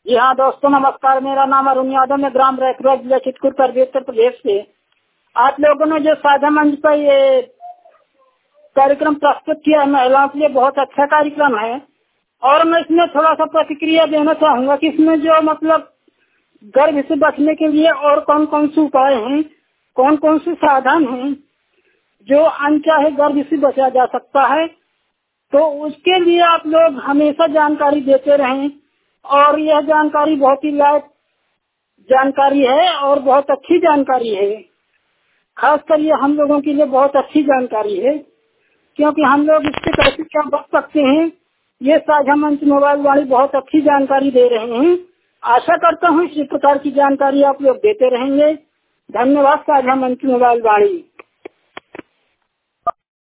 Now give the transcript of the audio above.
जी हाँ दोस्तों, नमस्कार। मेरा नाम अरुण यादव, मैं ग्राम रैकरा, जिला चित्रकूट, उत्तर प्रदेश से। आप लोगों ने जो साझा मंच पर ये कार्यक्रम प्रस्तुत किया है महिलाओं के लिए, बहुत अच्छा कार्यक्रम है। और मैं इसमें थोड़ा सा प्रतिक्रिया देना चाहूंगा कि इसमें जो मतलब गर्भ से बचने के लिए और कौन कौन से उपाय हैं, कौन कौन से साधन हैं जो अनचाहे गर्भ से बचा जा सकता है, तो उसके लिए आप लोग हमेशा जानकारी देते रहें। और यह जानकारी बहुत ही लायक जानकारी है और बहुत अच्छी जानकारी है। खासकर ये हम लोगों के लिए बहुत अच्छी जानकारी है, क्योंकि हम लोग इससे कैसे क्या बच सकते हैं, ये साझा मंच मोबाइल वाणी बहुत अच्छी जानकारी दे रहे हैं। आशा करता हूँ इसी प्रकार की जानकारी आप लोग देते रहेंगे। धन्यवाद साझा मंच मोबाइल वाणी।